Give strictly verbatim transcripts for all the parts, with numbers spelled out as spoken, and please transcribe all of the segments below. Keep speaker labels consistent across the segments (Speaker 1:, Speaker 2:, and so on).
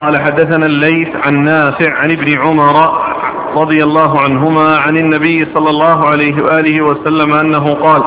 Speaker 1: قال حدثنا الليث عن نافع عن ابن عمر رضي الله عنهما عن النبي صلى الله عليه وآله وسلم أنه قال: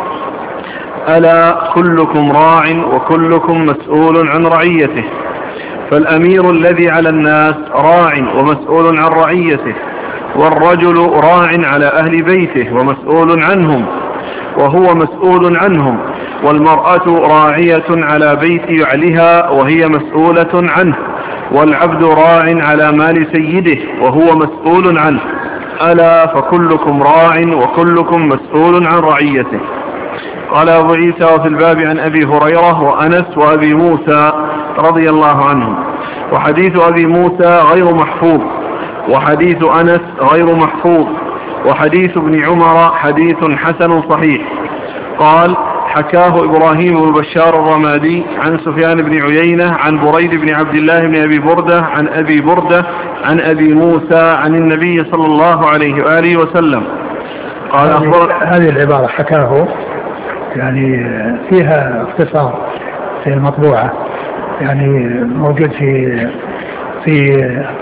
Speaker 1: ألا كلكم راع وكلكم مسؤول عن رعيته، فالأمير الذي على الناس راع ومسؤول عن رعيته، والرجل راع على أهل بيته ومسؤول عنهم وهو مسؤول عنهم، والمرأة راعية على بيت يعلها وهي مسؤولة عنه، والعبد راع على مال سيده وهو مسؤول عنه. ألا فكلكم راع وكلكم مسؤول عن رعيته. قال أبو عيسى: وفي الباب عن أبي هريرة وأنس وأبي موسى رضي الله عنهم. وحديث أبي موسى غير محفوظ، وحديث أنس غير محفوظ، وحديث ابن عمر حديث حسن صحيح. قال: حكاه إبراهيم بن بشار الرمادي عن سفيان بن عيينة عن بريد بن عبد الله بن أبي بردة عن أبي بردة عن أبي موسى عن النبي صلى الله عليه وآله وسلم قال: أخبر.
Speaker 2: هذه العبارة حكاه يعني فيها اختصار في المطبوعة، يعني موجود في في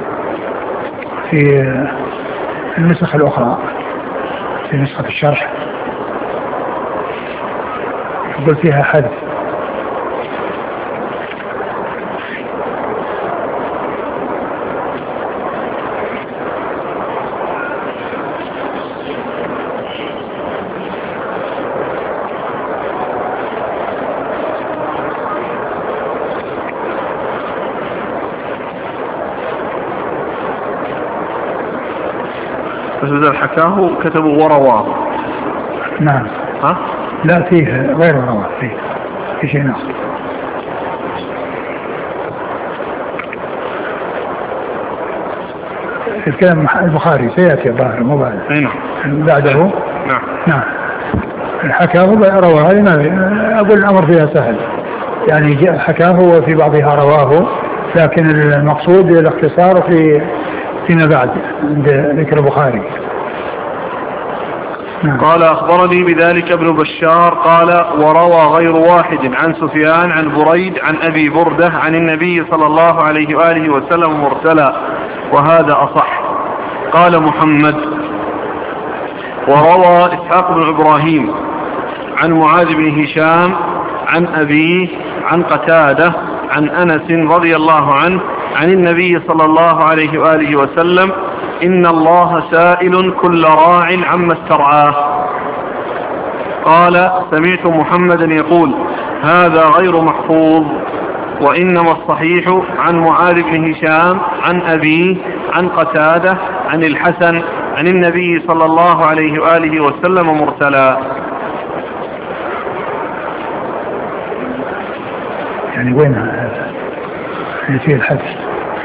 Speaker 2: في النسخ الأخرى، في نسخة الشرح يقول فيها حدث.
Speaker 1: بس إذا حكاه كتبوا ورواه.
Speaker 2: نعم.
Speaker 1: ها؟
Speaker 2: لا، فيه غير ورواه، فيه في شيء آخر. الكلام البخاري سيأتي الظاهر مو بعد.
Speaker 1: نعم.
Speaker 2: بعده.
Speaker 1: نعم.
Speaker 2: نعم. حكاه رواه، هذه ما أقول الأمر فيها سهل، يعني حكاه وفي بعضها رواه، لكن المقصود الاختصار في فيما بعد عند ذكر البخاري. نعم.
Speaker 1: قال: أخبرني بذلك ابن بشار قال: وروى غير واحد عن سفيان عن بريد عن أبي بردة عن النبي صلى الله عليه وآله وسلم مرسلا، وهذا أصح. قال محمد: وروى إسحاق بن إبراهيم عن معاذ بن هشام عن أبيه عن قتادة عن أنس رضي الله عنه عن النبي صلى الله عليه وآله وسلم: إن الله سائل كل راع عما استرعاه. قال: سمعت محمدا يقول: هذا غير محفوظ، وإنما الصحيح عن معاذ بن هشام عن أبيه عن قتادة عن الحسن عن النبي صلى الله عليه وآله وسلم مرسلا.
Speaker 2: يعني وين هذا اللي فيه الحدث؟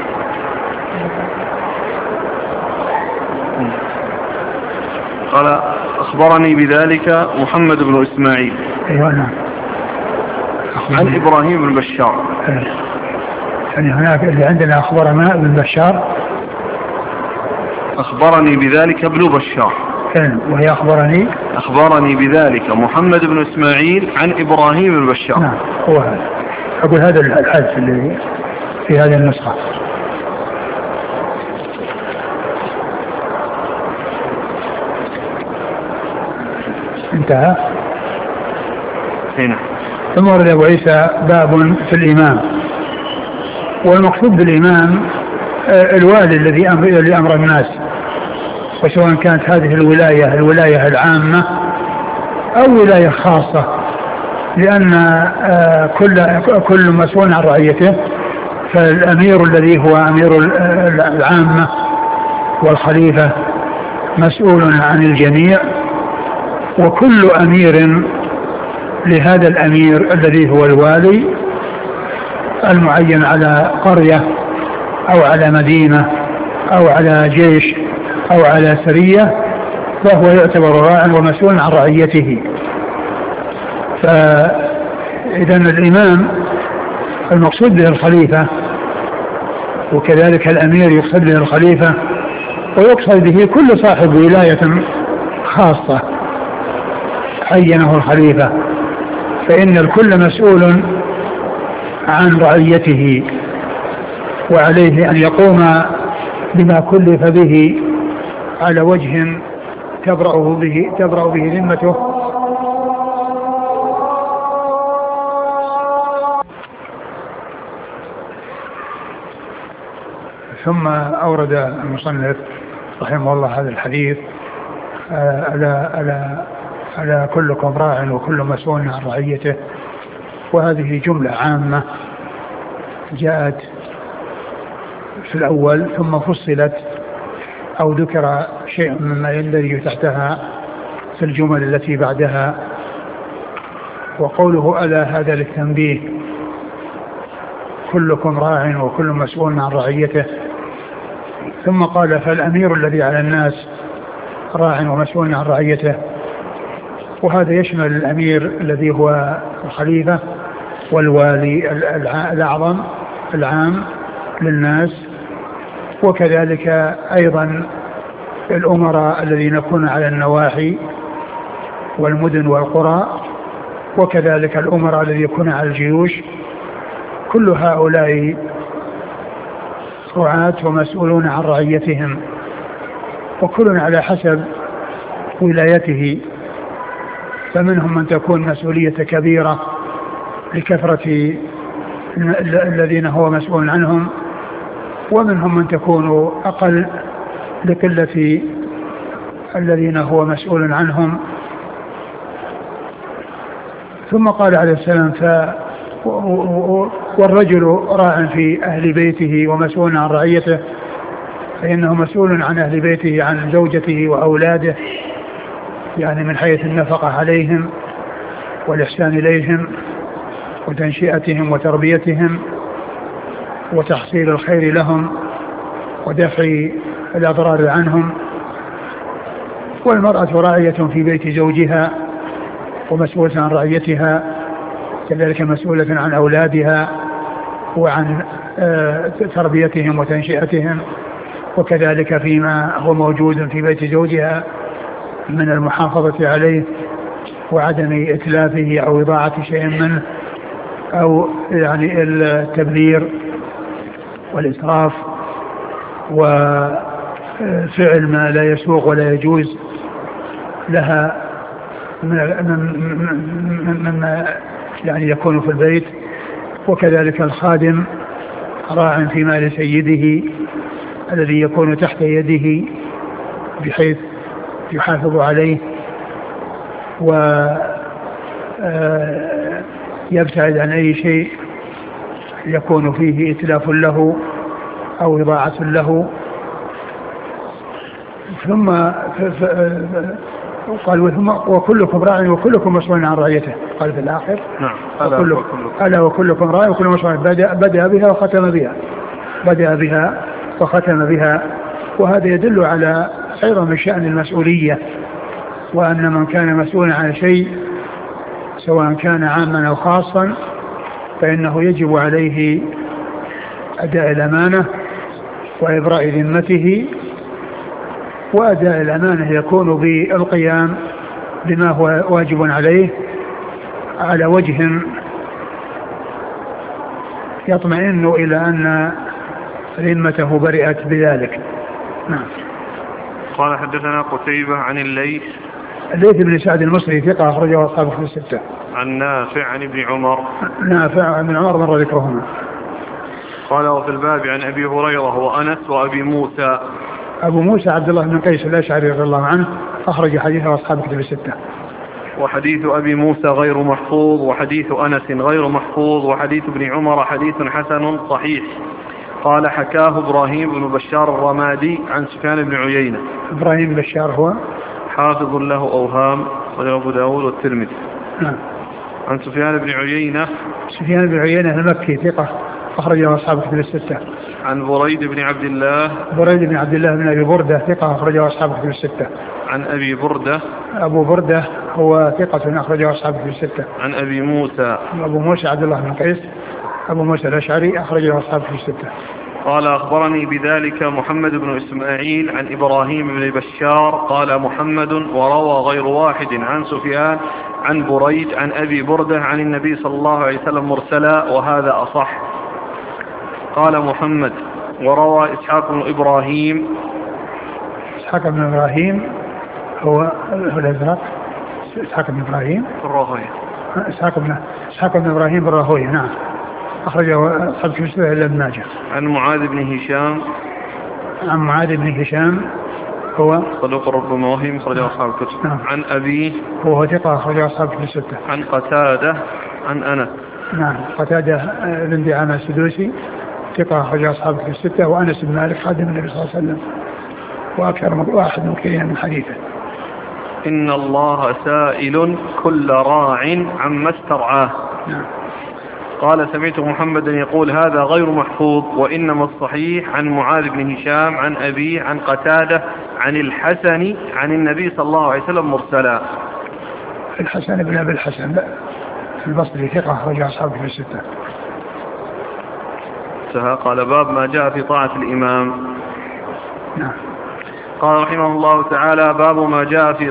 Speaker 1: قال: أخبرني بذلك محمد بن إسماعيل.
Speaker 2: أيوة نعم.
Speaker 1: عن إبراهيم بن بشار.
Speaker 2: يعني هناك اللي عندنا أخبرنا ابن بشار.
Speaker 1: أخبرني بذلك ابن بشار.
Speaker 2: وهي أخبرني
Speaker 1: أخبرني بذلك محمد بن إسماعيل عن إبراهيم بن بشار.
Speaker 2: نعم هو هذا. أقول هذا الحدث اللي في هذه النسخة. انتهى.
Speaker 1: هنا.
Speaker 2: ثم ورد أبو عيسى باب في الإمام، والمقصود بالإمام الوالي الذي أمر, أمر الناس، وسواء كانت هذه الولاية الولاية العامة أو ولاية خاصة، لأن كل كل مسؤول عن رعيته. فالأمير الذي هو أمير العامة والخليفة مسؤول عن الجميع، وكل أمير لهذا الأمير الذي هو الوالي المعين على قرية أو على مدينة أو على جيش أو على سرية، فهو يعتبر راعٍ ومسؤول عن رعيته. فإذا الإمام المقصود به الخليفة، وكذلك الأمير يقصد به الخليفة، ويقصد به كل صاحب ولاية خاصة عينه الخليفة، فإن الكل مسؤول عن رعيته. وعليه أن يقوم بما كلف به على وجه تبرأ به, تبرأ به ذمته. ثم أورد المصنف رحمه الله هذا الحديث على على على كلكم راع وكل مسؤول عن رعيته، وهذه جملة عامة جاءت في الأول ثم فصلت أو ذكر شيء مما يندرج تحتها في الجمل التي بعدها. وقوله ألا هذا للتنبيه، كلكم راع وكل مسؤول عن رعيته. ثم قال فالأمير الذي على الناس راع ومسؤول عن رعيته، وهذا يشمل الأمير الذي هو الخليفة والوالي الأعظم العام للناس، وكذلك أيضا الأمراء الذين يكونون على النواحي والمدن والقرى، وكذلك الأمراء الذين يكونون على الجيوش. كل هؤلاء رعاة ومسؤولون عن رعيتهم، وكل على حسب ولايته، فمنهم من تكون مسؤولية كبيرة لكثرة الذين هو مسؤول عنهم، ومنهم من تكون أقل لقلة الذين هو مسؤول عنهم. ثم قال عليه السلام ف والرجل راع في أهل بيته ومسؤول عن رعيته، فإنه مسؤول عن أهل بيته عن زوجته وأولاده، يعني من حيث النفقة عليهم والإحسان إليهم وتنشئتهم وتربيتهم وتحصيل الخير لهم ودفع الأضرار عنهم. والمرأة راعية في بيت زوجها ومسؤولة عن رعيتها، كذلك مسؤولة عن أولادها وعن تربيتهم وتنشئتهم، وكذلك فيما هو موجود في بيت زوجها من المحافظة عليه وعدم إتلافه أو إضاعة شيء منه، أو يعني التبذير والإسراف وفعل ما لا يسوغ ولا يجوز لها مما يعني يكون في البيت. وكذلك الخادم راع في مال سيده الذي يكون تحت يده بحيث يحافظ عليه ويبتعد عن أي شيء يكون فيه إتلاف له أو إضاعة له. ثم قال وكلكم راع وكلكم مسؤول عن رعيته، قال في الآخر
Speaker 1: نعم
Speaker 2: ألا وكلكم راع وكلكم مسؤول. بدأ, بدأ بها وختم بها بدأ بها وختم بها. وهذا يدل على عظم شأن المسؤولية، وأن من كان مسؤولا عن شيء سواء كان عاما أو خاصا فإنه يجب عليه أداء الأمانة وإبراء ذمته. وأداء الأمانة يكون بالقيام بما هو واجب عليه على وجه يطمئن إلى أن ذمته برئت بذلك. نعم.
Speaker 1: قال حدثنا قتيبة عن الليث
Speaker 2: الليث بن سعد المصري ثقة أخرجه أصحابه في الستة.
Speaker 1: عن نافع عن ابن عمر
Speaker 2: نافع عن عمر مر ذكرهما.
Speaker 1: قال وفي الباب عن أبي هريرة وأنس وأبي موسى.
Speaker 2: أبو موسى عبد الله بن قيس الأشعري رضي الله عنه أخرج حديثه أصحاب كتب الستة.
Speaker 1: وحديث أبي موسى غير محفوظ، وحديث أنس غير محفوظ، وحديث ابن عمر حديث حسن صحيح. قال حكاه إبراهيم بن بشار الرمادي عن سفيان بن عيينة.
Speaker 2: إبراهيم بن بشار هو
Speaker 1: حافظ له أوهام وله أبو داود والترمذي.
Speaker 2: نعم.
Speaker 1: عن سفيان بن عيينة
Speaker 2: سفيان بن عيينة المكي ثقة أخرجه أصحاب كتب الستة.
Speaker 1: عن بريد بن عبد الله
Speaker 2: بريد بن عبد الله بن أبي بردة ثقة أخرجه أصحاب كتب الستة.
Speaker 1: عن أبي بردة
Speaker 2: أبو بردة هو ثقة أخرجه أصحاب كتب الستة.
Speaker 1: عن أبي موسى
Speaker 2: أبو موسى عبد الله بن قيس أبو موسى الأشعري أخرجه أصحاب كتب الستة.
Speaker 1: قال أخبرني بذلك محمد بن إسماعيل عن إبراهيم بن بشار قال محمد وروى غير واحد عن سفيان عن بريد عن أبي بردة عن النبي صلى الله عليه وسلم مرسلا، وهذا أصح. قال محمد وروى إسحاق بن إبراهيم.
Speaker 2: إسحاق بن إبراهيم هو هو الأزرق. إسحاق بن إبراهيم
Speaker 1: الراهوية.
Speaker 2: إسحاق بن إسحاق بن إبراهيم الراهوية نعم أخرجه أصحاب الكتب إلا ابن ماجه.
Speaker 1: عن معاذ بن هشام.
Speaker 2: عن معاذ بن هشام هو
Speaker 1: صدوق ربما وهم أخرجه أصحاب الكتب.
Speaker 2: نعم.
Speaker 1: عن أبيه
Speaker 2: هو ثقة أخرجه أصحاب الكتب الستة.
Speaker 1: عن قتادة عن أنس.
Speaker 2: نعم قتادة بن دعامة السدوسي ثقة أخرجه أصحاب الكتب الستة. وأنس بن مالك خادم النبي صلى الله عليه وسلم وأكثر من واحد مكرين من حديثه.
Speaker 1: إن الله سائل كل راع عما استرعاه.
Speaker 2: نعم.
Speaker 1: قال سمعت محمدا يقول هذا غير محفوظ وإنما الصحيح عن معاذ بن هشام عن أبيه عن قتادة عن الحسن عن النبي صلى الله عليه وسلم مرسلا.
Speaker 2: الحسن بن أبي الحسن البصري ثقة أخرج أصحاب في الستة.
Speaker 1: قال باب ما جاء في طاعة الإمام.
Speaker 2: نعم.
Speaker 1: قال رحمه الله تعالى باب ما جاء في